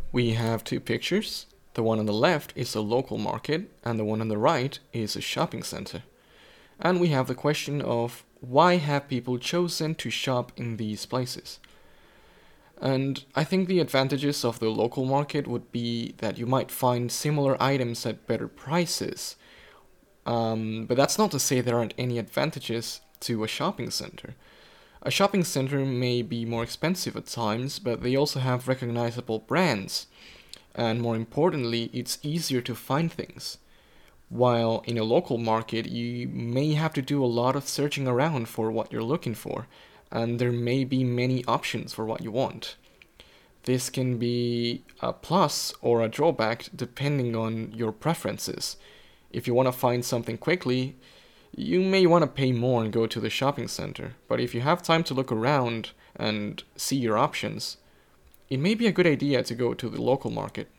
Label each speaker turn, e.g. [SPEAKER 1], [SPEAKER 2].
[SPEAKER 1] We have two pictures. The one on the left is a local market, and the one on the right is a shopping center. And we have the question of why have people chosen to shop in these places? And I think the advantages of the local market would be that you might find similar items at better prices. But that's not to say there aren't any advantages to a shopping center. A shopping center may be more expensive at times, but they also have recognizable brands. And more importantly, it's easier to find things. While in a local market, you may have to do a lot of searching around for what you're looking for, and there may be many options for what you want. This can be a plus or a drawback depending on your preferences. If you want to find something quickly, you may want to pay more and go to the shopping center, but if you have time to look around and see your options, it may be a good idea to go to the local market.